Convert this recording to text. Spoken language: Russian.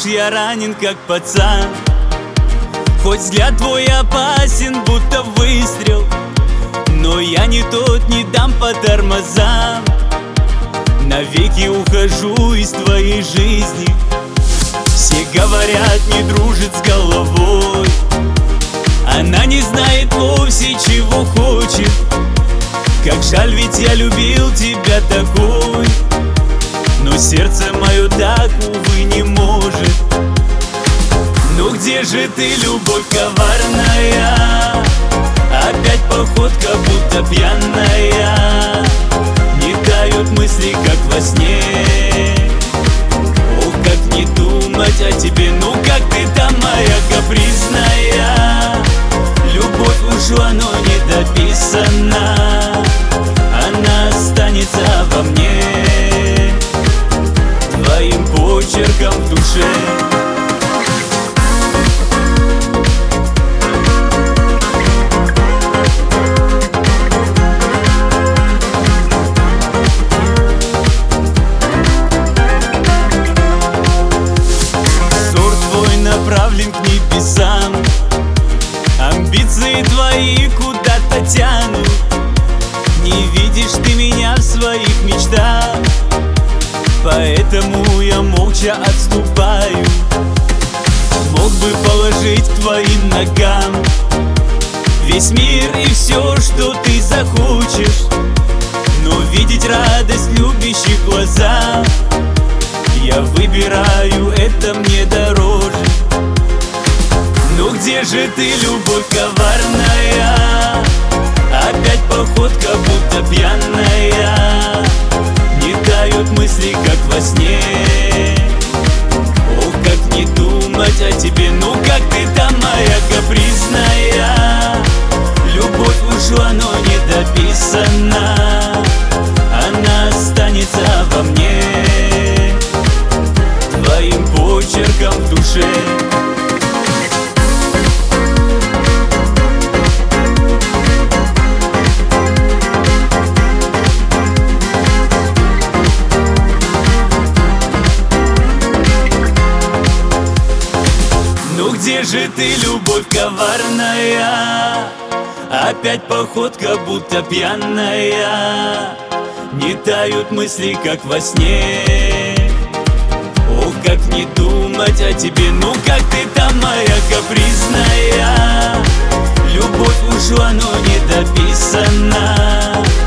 Знаешь, я ранен как пацан, хоть взгляд твой опасен, будто выстрел, но я не тот, не дам по тормозам. Навеки ухожу из твоей жизни. Все говорят, не дружит с головой, она не знает вовсе, чего хочет. Как жаль, ведь я любил тебя такой, но сердце мое так, увы, не может. Ну где же ты, любовь коварная? Опять походка, будто пьяная. Не тают мысли, как во сне. Ох, как не думать о тебе. Ну как ты там, моя капризная? Любовь ушла, но не дописана. Она останется во мне, твоим почерком в душе. Взор твой направлен к небесам, амбиции твои куда-то тянут. Не видишь ты меня в своих мечтах, поэтому я молча отступаю. Мог бы положить к твоим ногам весь мир и все, что ты захочешь, но видеть радость в любящих глазах я выбираю, это мне дороже. Ну где же ты, любовь коварная? Опять походка, будто пьяная. Не тают мысли, как во сне. Ох, как не думать о тебе. Ну как ты там, моя капризная? Любовь ушла, но не дописана. Она останется во мне, твоим почерком в душе. Ну где же ты, любовь коварная? Опять походка, будто пьяная. Не тают мысли, как во сне. Ох, как не думать о тебе. Ну как ты там, моя капризная? Любовь ушла, но не дописана.